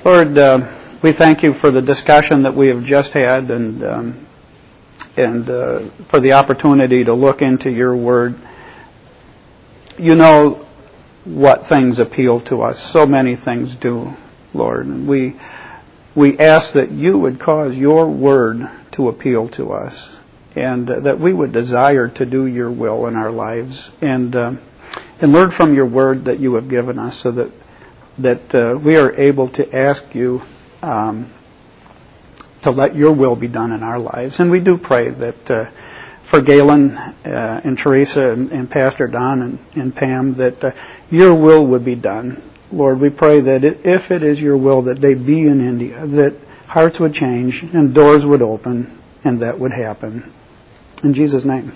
Lord, we thank you for the discussion that we have just had and for the opportunity to look into your word. You know what things appeal to us. So many things do, Lord. And we ask that you would cause your word to appeal to us and that we would desire to do your will in our lives and learn from your word that you have given us so that we are able to ask you to let your will be done in our lives. And we do pray that for Galen and Teresa and Pastor Don and Pam, that your will would be done. Lord, we pray that if it is your will that they be in India, that hearts would change and doors would open and that would happen. In Jesus' name.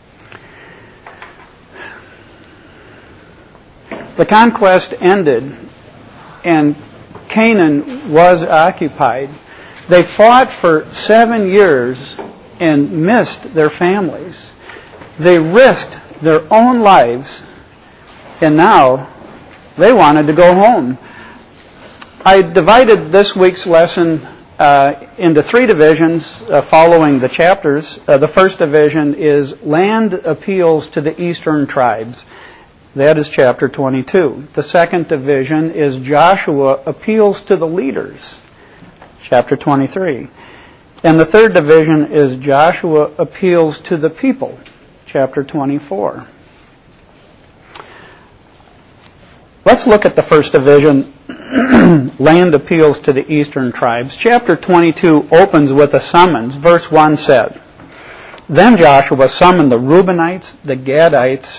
The conquest ended and Canaan was occupied. They fought for 7 years and missed their families. They risked their own lives, and now they wanted to go home. I divided this week's lesson into 3 divisions following the chapters. The first division is Land Appeals to the Eastern Tribes. That is chapter 22. The second division is Joshua Appeals to the Leaders, chapter 23. And the third division is Joshua Appeals to the People, chapter 24. Let's look at the first division, Land Appeals to the Eastern Tribes. Chapter 22 opens with a summons. Verse 1 said, Then Joshua summoned the Reubenites, the Gadites,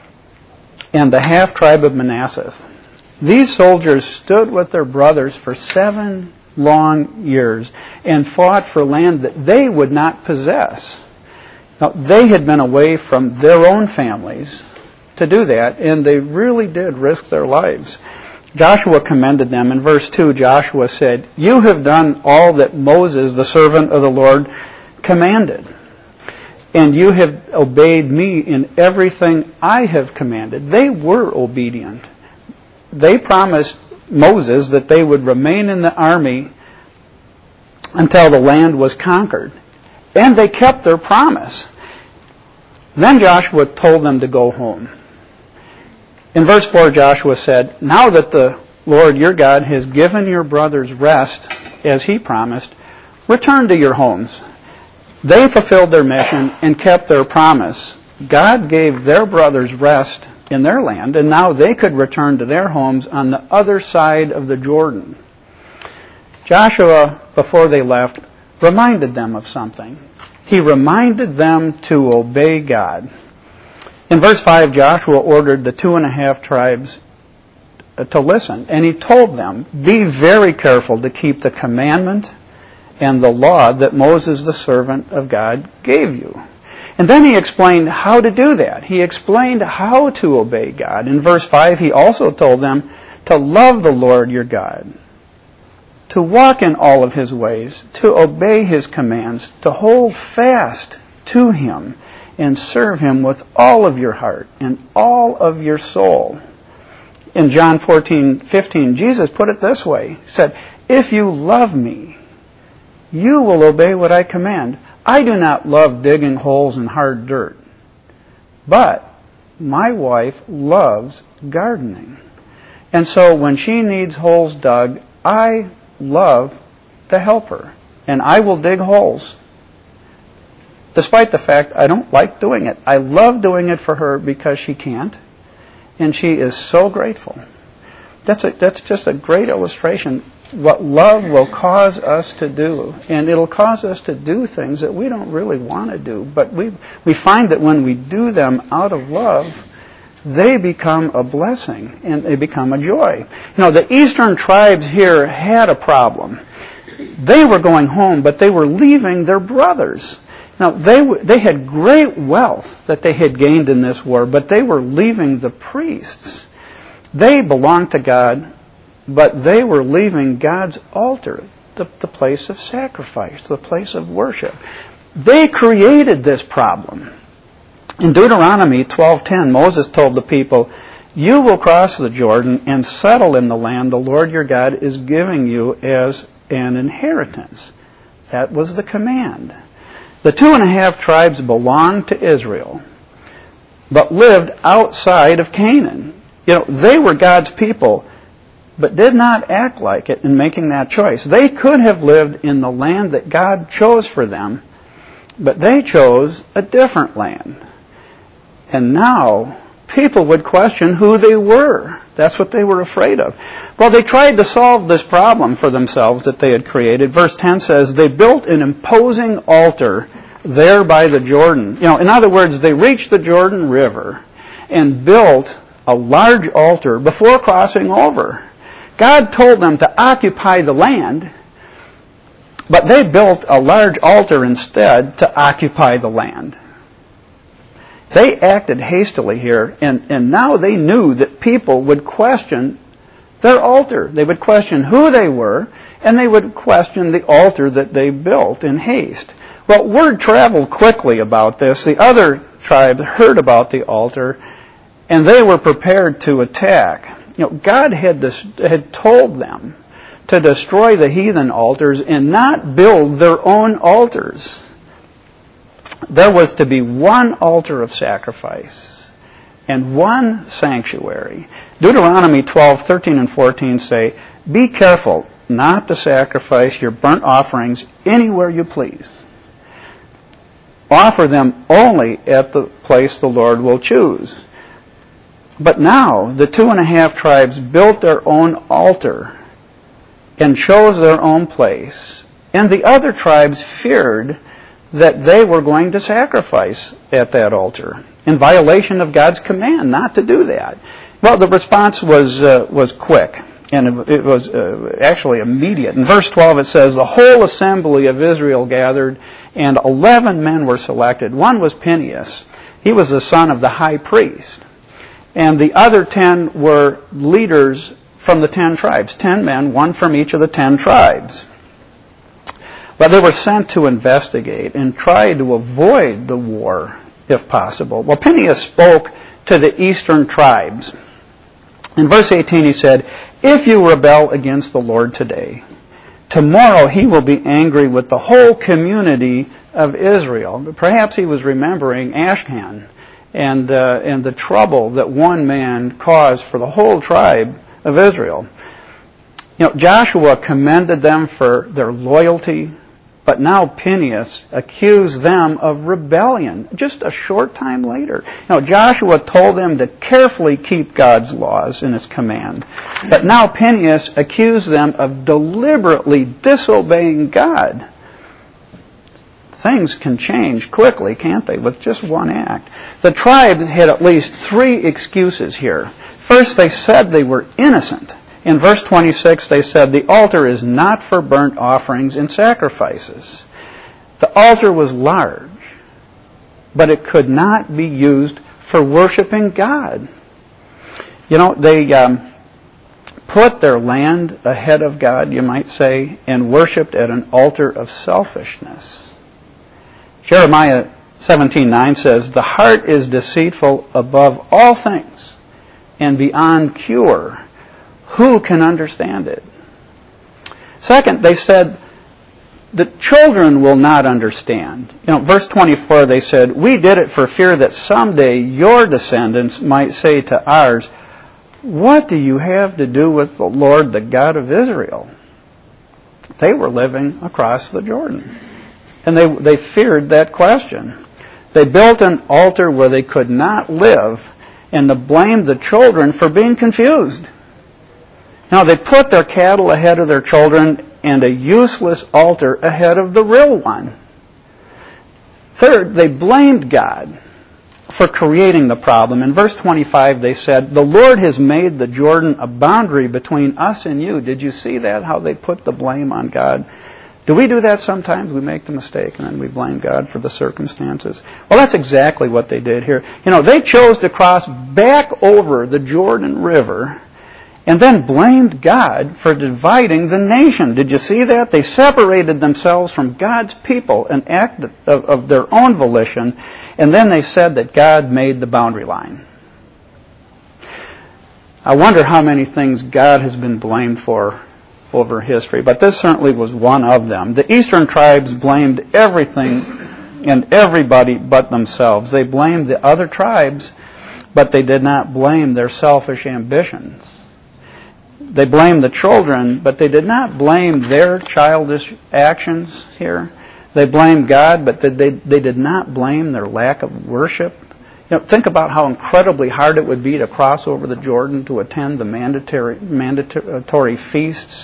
and the half-tribe of Manasseh. These soldiers stood with their brothers for 7 long years and fought for land that they would not possess. Now, they had been away from their own families to do that, and they really did risk their lives. Joshua commended them. In verse 2, Joshua said, You have done all that Moses, the servant of the Lord, commanded. And you have obeyed me in everything I have commanded. They were obedient. They promised Moses that they would remain in the army until the land was conquered. And they kept their promise. Then Joshua told them to go home. In verse 4, Joshua said, Now that the Lord your God has given your brothers rest, as he promised, return to your homes. They fulfilled their mission and kept their promise. God gave their brothers rest in their land, and now they could return to their homes on the other side of the Jordan. Joshua, before they left, reminded them of something. He reminded them to obey God. In verse 5, Joshua ordered the 2.5 tribes to listen, and he told them, Be very careful to keep the commandment and the law that Moses, the servant of God, gave you. And then he explained how to do that. He explained how to obey God. In verse 5, he also told them to love the Lord your God, to walk in all of his ways, to obey his commands, to hold fast to him, and serve him with all of your heart and all of your soul. In John 14:15, Jesus put it this way. He said, If you love me, you will obey what I command. I do not love digging holes in hard dirt, but my wife loves gardening. And so when she needs holes dug, I love to help her, and I will dig holes. Despite the fact I don't like doing it. I love doing it for her because she can't, and she is so grateful. That's just a great illustration what love will cause us to do. And it'll cause us to do things that we don't really want to do. But we find that when we do them out of love, they become a blessing and they become a joy. You know, the eastern tribes here had a problem. They were going home, but they were leaving their brothers. Now, they had great wealth that they had gained in this war, but they were leaving the priests. They belonged to God, but they were leaving God's altar, the place of sacrifice, the place of worship. They created this problem. In Deuteronomy 12:10, Moses told the people, you will cross the Jordan and settle in the land the Lord your God is giving you as an inheritance. That was the command. The 2.5 tribes belonged to Israel, but lived outside of Canaan. They were God's people, but did not act like it in making that choice. They could have lived in the land that God chose for them, but they chose a different land. And now, people would question who they were. That's what they were afraid of. Well, they tried to solve this problem for themselves that they had created. Verse 10 says, they built an imposing altar there by the Jordan. In other words, they reached the Jordan River and built a large altar before crossing over. God told them to occupy the land, but they built a large altar instead to occupy the land. They acted hastily here, and now they knew that people would question their altar. They would question who they were, and they would question the altar that they built in haste. Well, word traveled quickly about this. The other tribes heard about the altar, and they were prepared to attack. God had told them to destroy the heathen altars and not build their own altars. There was to be one altar of sacrifice and one sanctuary. Deuteronomy 12:13 and 14 say, be careful not to sacrifice your burnt offerings anywhere you please. Offer them only at the place the Lord will choose. But now the 2.5 tribes built their own altar and chose their own place. And the other tribes feared that they were going to sacrifice at that altar in violation of God's command not to do that. Well, the response was quick, and it was actually immediate. In verse 12 it says, the whole assembly of Israel gathered, and 11 men were selected. One was Phinehas. He was the son of the high priest. And the other 10 were leaders from the 10 tribes. 10 men, one from each of the 10 tribes. But they were sent to investigate and try to avoid the war, if possible. Well, Phinehas spoke to the eastern tribes. In verse 18 he said, if you rebel against the Lord today, tomorrow he will be angry with the whole community of Israel. But perhaps he was remembering Achan and the trouble that one man caused for the whole tribe of Israel. Joshua commended them for their loyalty, but now Phinehas accused them of rebellion just a short time later. Joshua told them to carefully keep God's laws and His command. But now Phinehas accused them of deliberately disobeying God. Things can change quickly, can't they, with just one act? The tribe had at least 3 excuses here. First, they said they were innocent. In verse 26, they said, the altar is not for burnt offerings and sacrifices. The altar was large, but it could not be used for worshiping God. They put their land ahead of God, you might say, and worshipped at an altar of selfishness. Jeremiah 17:9 says, the heart is deceitful above all things and beyond cure. Who can understand it? Second, they said, the children will not understand. Verse 24, they said, we did it for fear that someday your descendants might say to ours, what do you have to do with the Lord, the God of Israel? They were living across the Jordan. And they feared that question. They built an altar where they could not live, and they blamed the children for being confused. Now, they put their cattle ahead of their children and a useless altar ahead of the real one. Third, they blamed God for creating the problem. In verse 25, they said, the Lord has made the Jordan a boundary between us and you. Did you see that, how they put the blame on God? Do we do that sometimes? We make the mistake and then we blame God for the circumstances. Well, that's exactly what they did here. They chose to cross back over the Jordan River and then blamed God for dividing the nation. Did you see that? They separated themselves from God's people, an act of their own volition, and then they said that God made the boundary line. I wonder how many things God has been blamed for over history, but this certainly was one of them. The eastern tribes blamed everything and everybody but themselves. They blamed the other tribes, but they did not blame their selfish ambitions. They blamed the children, but they did not blame their childish actions here. They blamed God, but they did not blame their lack of worship. Think about how incredibly hard it would be to cross over the Jordan to attend the mandatory feasts.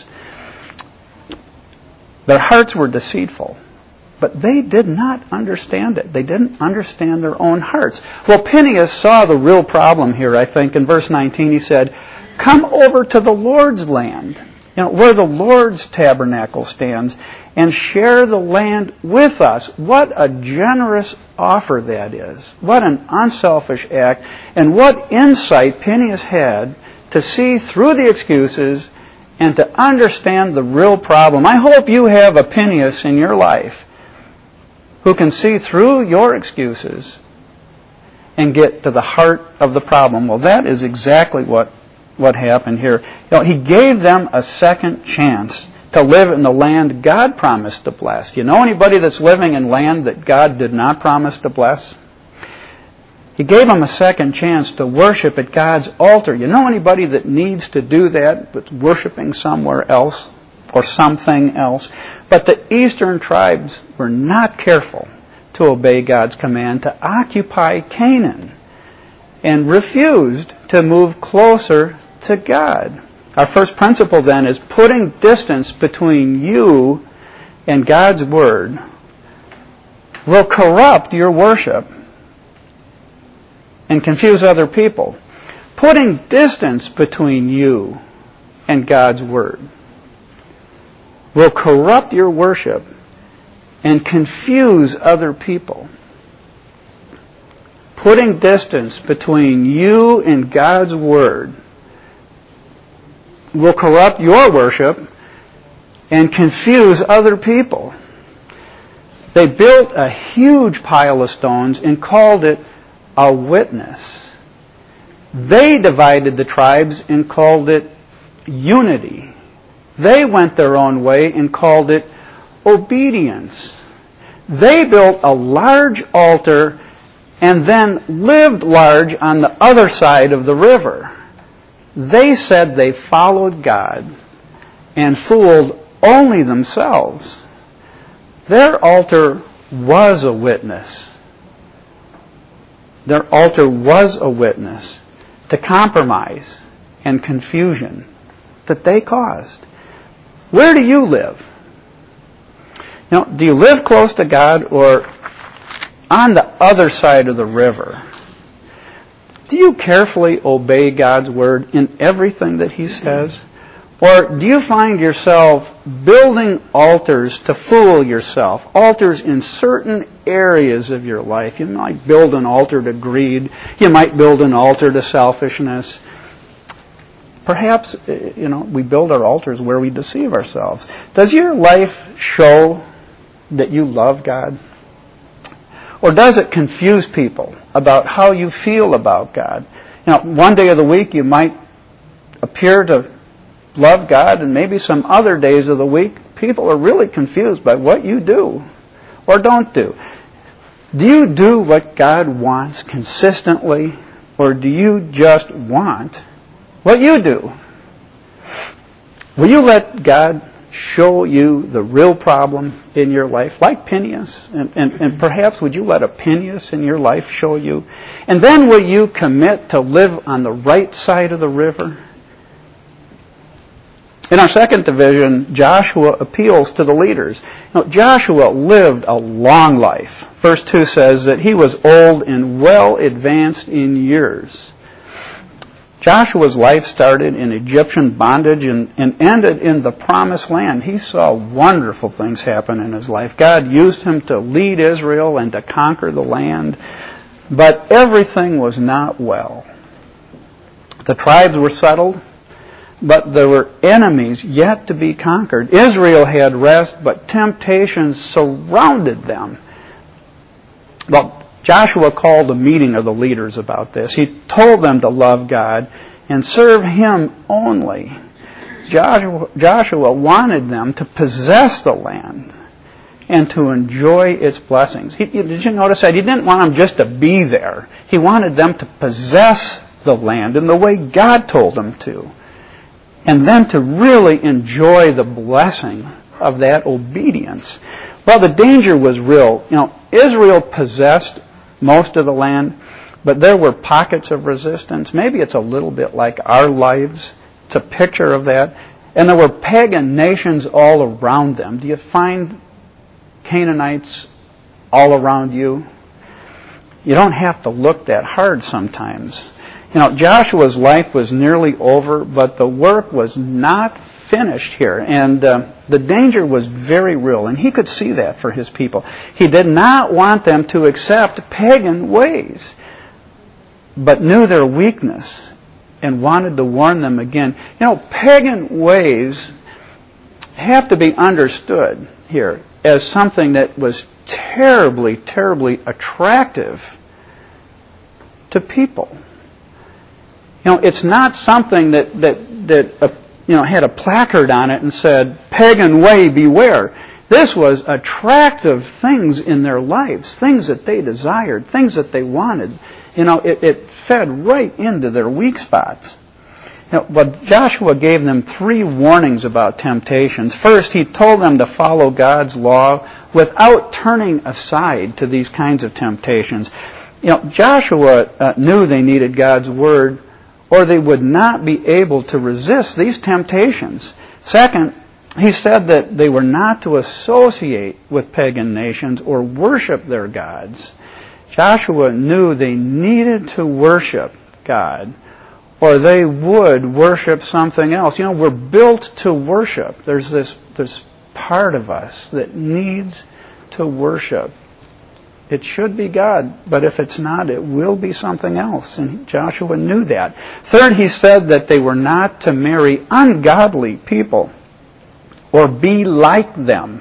Their hearts were deceitful, but they did not understand it. They didn't understand their own hearts. Well, Phinehas saw the real problem here, I think. In verse 19 he said, "Come over to the Lord's land, where the Lord's tabernacle stands, and share the land with us." What a generous offer that is. What an unselfish act. And what insight Phinehas had to see through the excuses and to understand the real problem. I hope you have a Phinehas in your life who can see through your excuses and get to the heart of the problem. Well, that is exactly what happened here. He gave them a second chance to live in the land God promised to bless. You know anybody that's living in land that God did not promise to bless? He gave them a second chance to worship at God's altar. You know anybody that needs to do that but worshiping somewhere else or something else? But the eastern tribes were not careful to obey God's command to occupy Canaan and refused to move closer to God. Our first principle then is putting distance between you and God's Word will corrupt your worship and confuse other people. Putting distance between you and God's Word will corrupt your worship and confuse other people. Putting distance between you and God's Word will corrupt your worship and confuse other people. They built a huge pile of stones and called it a witness. They divided the tribes and called it unity. They went their own way and called it obedience. They built a large altar and then lived large on the other side of the river. They said they followed God and fooled only themselves. Their altar was a witness. Their altar was a witness to compromise and confusion that they caused. Where do you live? Do you live close to God or on the other side of the river? Do you carefully obey God's Word in everything that He says? Or do you find yourself building altars to fool yourself? Altars in certain areas of your life. You might build an altar to greed. You might build an altar to selfishness. Perhaps, we build our altars where we deceive ourselves. Does your life show that you love God? Or does it confuse people about how you feel about God? One day of the week you might appear to love God, and maybe some other days of the week people are really confused by what you do or don't do. Do you do what God wants consistently, or do you just want what you do? Will you let God show you the real problem in your life, like Phinehas? And perhaps would you let a Phinehas in your life show you? And then will you commit to live on the right side of the river? In our second division, Joshua appeals to the leaders. Joshua lived a long life. Verse 2 says that he was old and well advanced in years. Joshua's life started in Egyptian bondage and ended in the promised land. He saw wonderful things happen in his life. God used him to lead Israel and to conquer the land. But everything was not well. The tribes were settled, but there were enemies yet to be conquered. Israel had rest, but temptations surrounded them. Well, Joshua called a meeting of the leaders about this. He told them to love God and serve Him only. Joshua wanted them to possess the land and to enjoy its blessings. Did you notice that? He didn't want them just to be there. He wanted them to possess the land in the way God told them to. And then to really enjoy the blessing of that obedience. Well, the danger was real. Israel possessed most of the land, but there were pockets of resistance. Maybe it's a little bit like our lives. It's a picture of that. And there were pagan nations all around them. Do you find Canaanites all around you? You don't have to look that hard sometimes. Joshua's life was nearly over, but the work was not finished here. And the danger was very real, and he could see that for his people. He did not want them to accept pagan ways, but knew their weakness and wanted to warn them again. Pagan ways have to be understood here as something that was terribly, terribly attractive to people. It's not something that had a placard on it and said, "Pagan way, beware." This was attractive things in their lives, things that they desired, things that they wanted. It fed right into their weak spots. But Joshua gave them 3 warnings about temptations. First, he told them to follow God's law without turning aside to these kinds of temptations. Joshua knew they needed God's word, or they would not be able to resist these temptations. Second, he said that they were not to associate with pagan nations or worship their gods. Joshua knew they needed to worship God, or they would worship something else. We're built to worship. There's this part of us that needs to worship. It should be God, but if it's not, it will be something else. And Joshua knew that. Third, he said that they were not to marry ungodly people or be like them.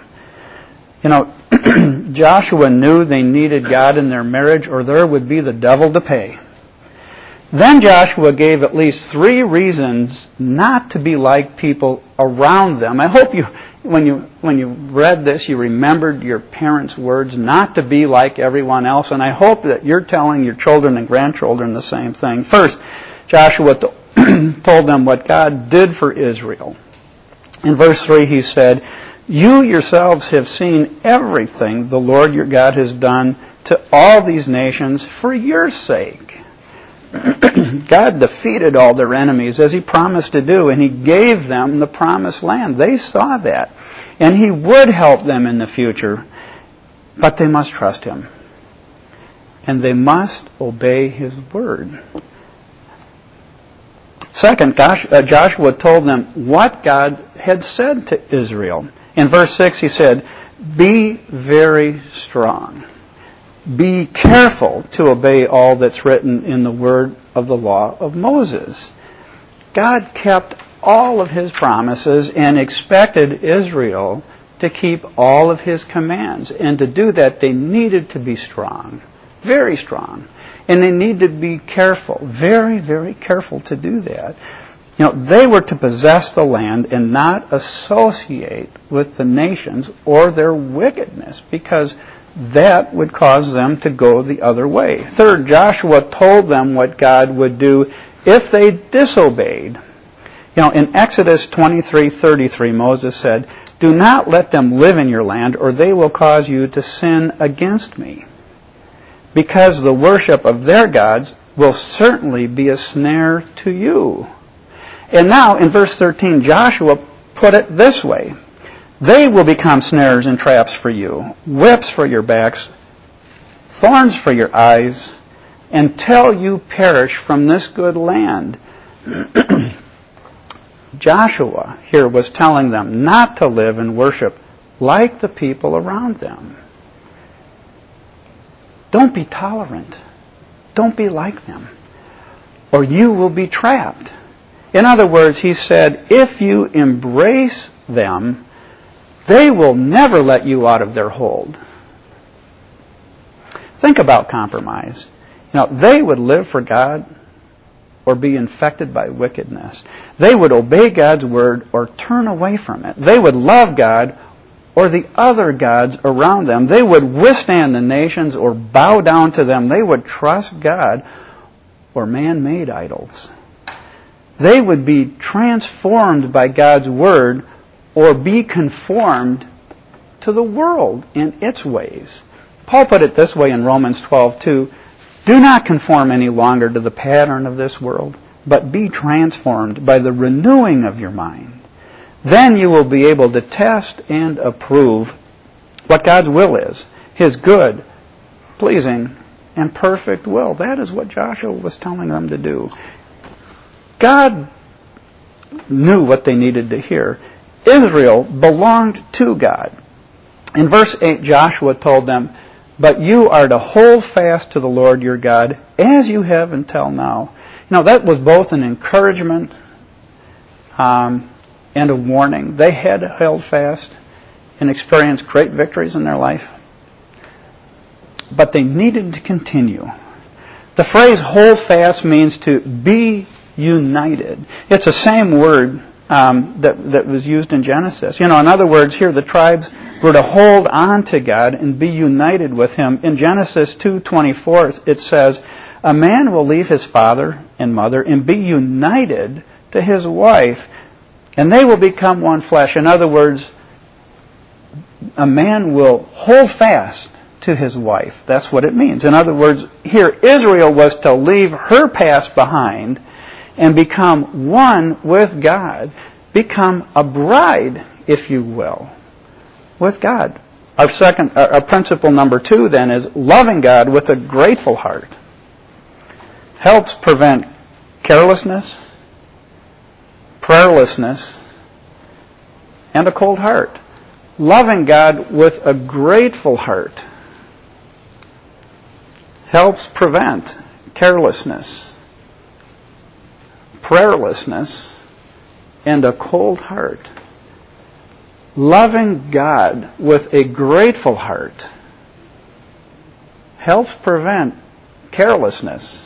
Joshua knew they needed God in their marriage, or there would be the devil to pay. Then Joshua gave at least 3 reasons not to be like people around them. I hope when you read this, you remembered your parents' words, not to be like everyone else. And I hope that you're telling your children and grandchildren the same thing. First, Joshua told them what God did for Israel. In verse 3, he said, "You yourselves have seen everything the Lord your God has done to all these nations for your sake." God defeated all their enemies as He promised to do, and He gave them the promised land. They saw that. And He would help them in the future, but they must trust Him. And they must obey His word. Second, Joshua told them what God had said to Israel. In verse 6 he said, "Be very strong. Be careful to obey all that's written in the word of the law of Moses." God kept all of His promises and expected Israel to keep all of His commands. And to do that, they needed to be strong, very strong. And they needed to be careful, very, very careful to do that. They were to possess the land and not associate with the nations or their wickedness, because that would cause them to go the other way. Third, Joshua told them what God would do if they disobeyed. In Exodus 23:33, Moses said, "Do not let them live in your land, or they will cause you to sin against me, because the worship of their gods will certainly be a snare to you." And now, in verse 13, Joshua put it this way: "They will become snares and traps for you, whips for your backs, thorns for your eyes, until you perish from this good land." Joshua here was telling them not to live and worship like the people around them. Don't be tolerant. Don't be like them, or you will be trapped. In other words, he said, if you embrace them, they will never let you out of their hold. Think about compromise. They would live for God, or be infected by wickedness. They would obey God's word or turn away from it. They would love God or the other gods around them. They would withstand the nations or bow down to them. They would trust God or man-made idols. They would be transformed by God's word or be conformed to the world in its ways. Paul put it this way in Romans 12:2, "Do not conform any longer to the pattern of this world, but be transformed by the renewing of your mind. Then you will be able to test and approve what God's will is, His good, pleasing, and perfect will." That is what Joshua was telling them to do. God knew what they needed to hear. Israel belonged to God. In verse 8, Joshua told them, "But you are to hold fast to the Lord your God, as you have until now." Now, that was both an encouragement and a warning. They had held fast and experienced great victories in their life, but they needed to continue. The phrase hold fast means to be united. It's the same word that was used in Genesis. In other words, here the tribes were to hold on to God and be united with Him. In Genesis 2:24, it says, "A man will leave his father and mother and be united to his wife, and they will become one flesh." In other words, a man will hold fast to his wife. That's what it means. In other words, here Israel was to leave her past behind and become one with God. Become a bride, if you will, with God. Our principle number 2 then is loving God with a grateful heart. Helps prevent carelessness, prayerlessness, and a cold heart. Loving God with a grateful heart helps prevent carelessness, prayerlessness, and a cold heart. Loving God with a grateful heart helps prevent carelessness,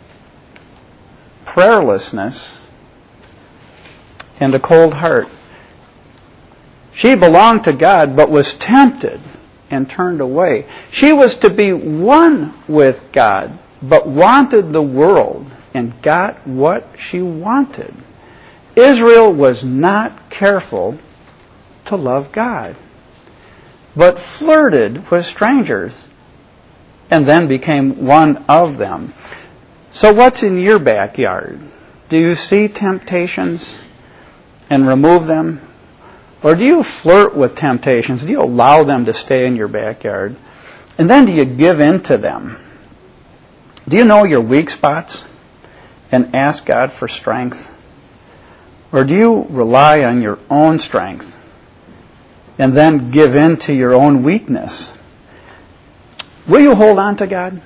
prayerlessness, and a cold heart. She belonged to God but was tempted and turned away. She was to be one with God but wanted the world and got what she wanted. Israel was not careful to love God, but flirted with strangers and then became one of them. So what's in your backyard? Do you see temptations and remove them? Or do you flirt with temptations? Do you allow them to stay in your backyard? And then do you give in to them? Do you know your weak spots and ask God for strength? Or do you rely on your own strength and then give in to your own weakness? Will you hold on to God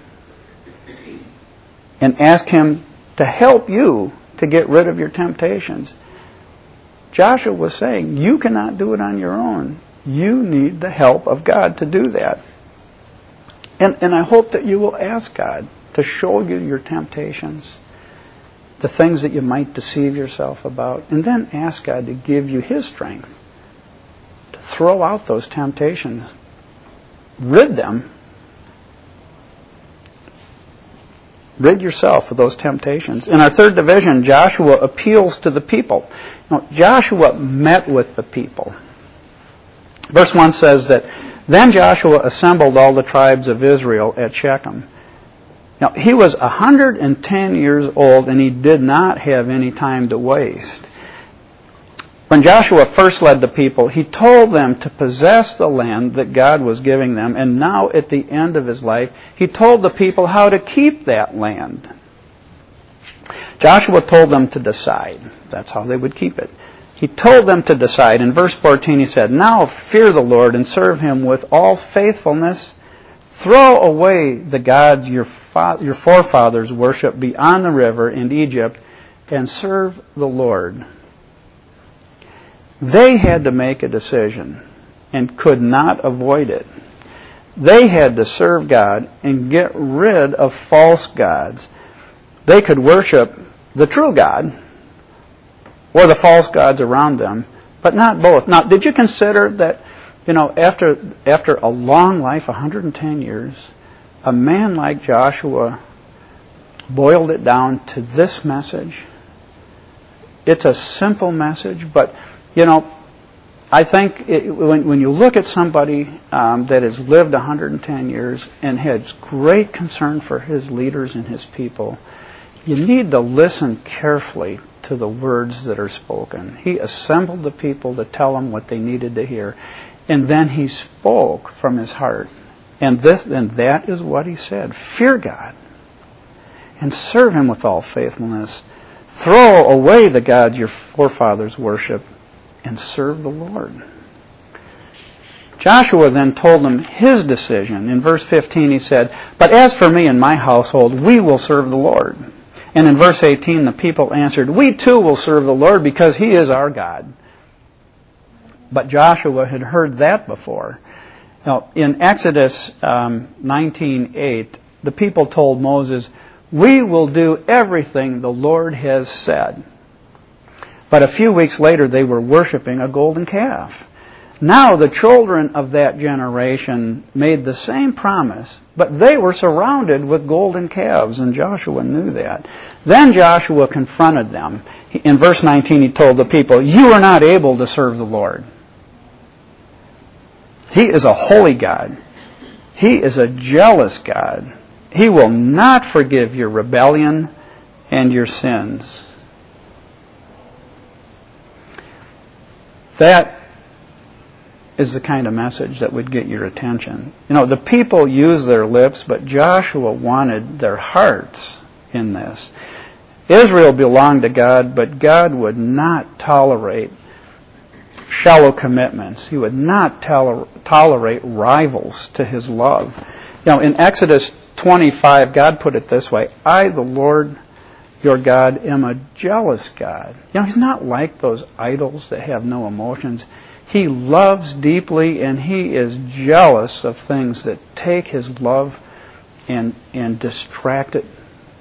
and ask Him to help you to get rid of your temptations? Joshua was saying, you cannot do it on your own. You need the help of God to do that. And I hope that you will ask God to show you your temptations, the things that you might deceive yourself about, and then ask God to give you His strength to throw out those temptations, rid yourself of those temptations. In our third division, Joshua appeals to the people. Now, Joshua met with the people. Verse 1 says that, "Then Joshua assembled all the tribes of Israel at Shechem." Now, he was 110 years old, and he did not have any time to waste. When Joshua first led the people, he told them to possess the land that God was giving them, and now at the end of his life, he told the people how to keep that land. Joshua told them to decide. That's how they would keep it. He told them to decide. In verse 14 he said, "Now fear the Lord and serve Him with all faithfulness. Throw away the gods your forefathers worshipped beyond the river in Egypt and serve the Lord." They had to make a decision and could not avoid it. They had to serve God and get rid of false gods. They could worship the true God or the false gods around them, but not both. Now, did you consider that, after a long life, 110 years, a man like Joshua boiled it down to this message? It's a simple message, but, I think when you look at somebody that has lived 110 years and has great concern for his leaders and his people, you need to listen carefully to the words that are spoken. He assembled the people to tell them what they needed to hear, and then he spoke from his heart. And that is what he said. Fear God and serve Him with all faithfulness. Throw away the gods your forefathers worshiped and serve the Lord. Joshua then told them his decision. In verse 15 he said, "But as for me and my household, we will serve the Lord." And in verse 18 the people answered, "We too will serve the Lord because He is our God." But Joshua had heard that before. Now, in Exodus 19:8, the people told Moses, "We will do everything the Lord has said." But a few weeks later, they were worshiping a golden calf. Now the children of that generation made the same promise, but they were surrounded with golden calves, and Joshua knew that. Then Joshua confronted them. In verse 19, he told the people, "You are not able to serve the Lord. He is a holy God. He is a jealous God. He will not forgive your rebellion and your sins." That is the kind of message that would get your attention. The people used their lips, but Joshua wanted their hearts in this. Israel belonged to God, but God would not tolerate shallow commitments. He would not tolerate rivals to His love. In Exodus 25, God put it this way, "I, the Lord your God, am a jealous God." He's not like those idols that have no emotions. He loves deeply, and He is jealous of things that take His love and distract it.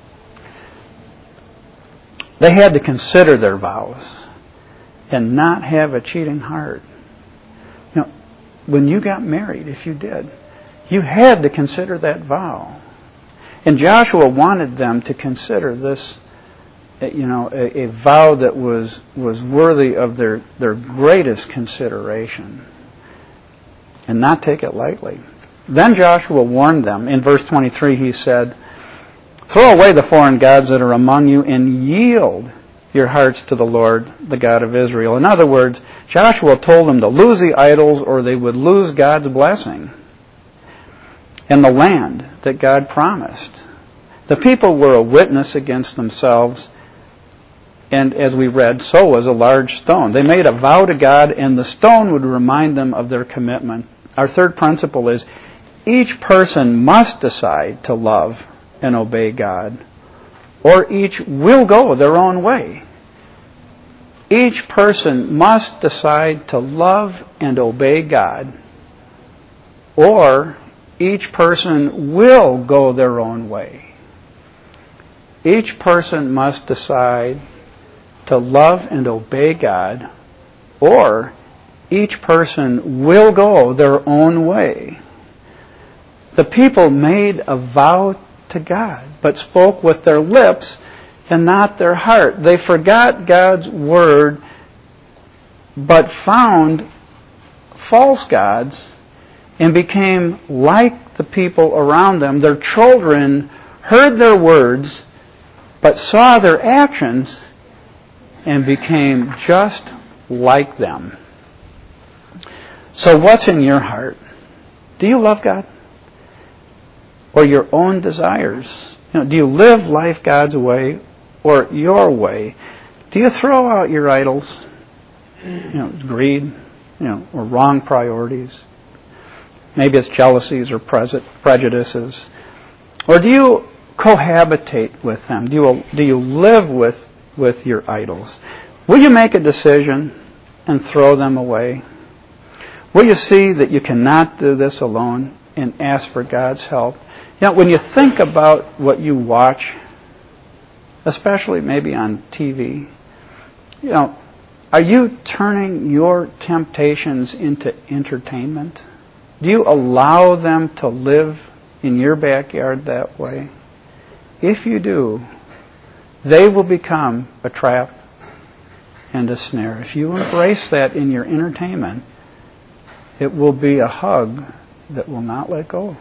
They had to consider their vows and not have a cheating heart. When you got married, if you did, you had to consider that vow. And Joshua wanted them to consider this, a vow that was worthy of their greatest consideration and not take it lightly. Then Joshua warned them. In verse 23 he said, "Throw away the foreign gods that are among you and yield your hearts to the Lord, the God of Israel." In other words, Joshua told them to lose the idols or they would lose God's blessing and the land that God promised. The people were a witness against themselves, and as we read, so was a large stone. They made a vow to God, and the stone would remind them of their commitment. Our third principle is each person must decide to love and obey God, or each will go their own way. Each person must decide to love and obey God, or each person will go their own way. Each person must decide to love and obey God, or each person will go their own way. The people made a vow to God, but spoke with their lips and not their heart. They forgot God's word, but found false gods and became like the people around them. Their children heard their words, but saw their actions and became just like them. So what's in your heart? Do you love God? Or your own desires? Do you live life God's way or your way? Do you throw out your idols? Greed, or wrong priorities? Maybe it's jealousies or prejudices. Or do you cohabitate with them? Do you live with your idols? Will you make a decision and throw them away? Will you see that you cannot do this alone and ask for God's help? When you think about what you watch especially maybe on TV. Are you turning your temptations into entertainment? Do you allow them to live in your backyard that way? If you do, they will become a trap and a snare. If you embrace that in your entertainment, it will be a hug that will not let go.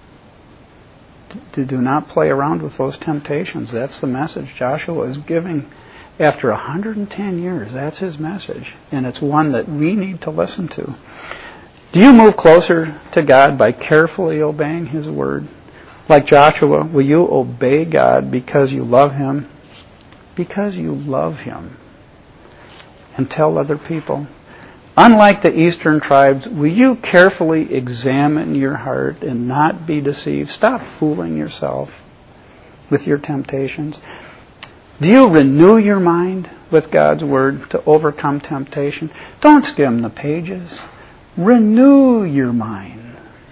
Do not play around with those temptations. That's the message Joshua is giving after 110 years. That's his message. And it's one that we need to listen to. Do you move closer to God by carefully obeying His Word? Like Joshua, will you obey God because you love Him? Because you love Him. And tell other people. Unlike the eastern tribes, will you carefully examine your heart and not be deceived? Stop fooling yourself with your temptations. Do you renew your mind with God's Word to overcome temptation? Don't skim the pages. Renew your mind.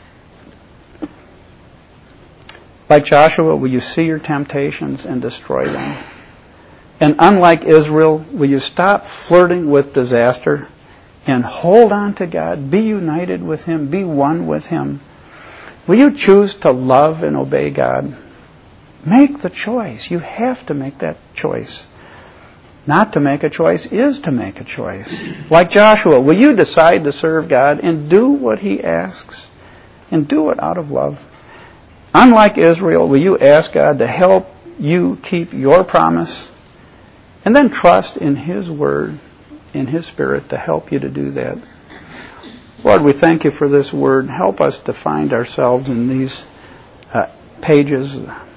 Like Joshua, will you see your temptations and destroy them? And unlike Israel, will you stop flirting with disaster and hold on to God? Be united with Him. Be one with Him. Will you choose to love and obey God? Make the choice. You have to make that choice. Not to make a choice is to make a choice. Like Joshua, will you decide to serve God and do what He asks? And do it out of love. Unlike Israel, will you ask God to help you keep your promise? And then trust in His Word, in His Spirit to help you to do that. Lord, we thank You for this Word. Help us to find ourselves in these pages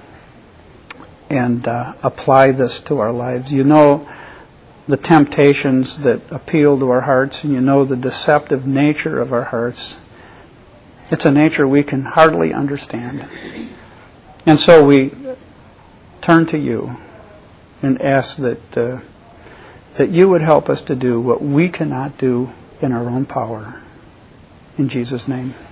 and apply this to our lives. You know the temptations that appeal to our hearts, and You know the deceptive nature of our hearts. It's a nature we can hardly understand. And so we turn to You and ask that You would help us to do what we cannot do in our own power. In Jesus' name.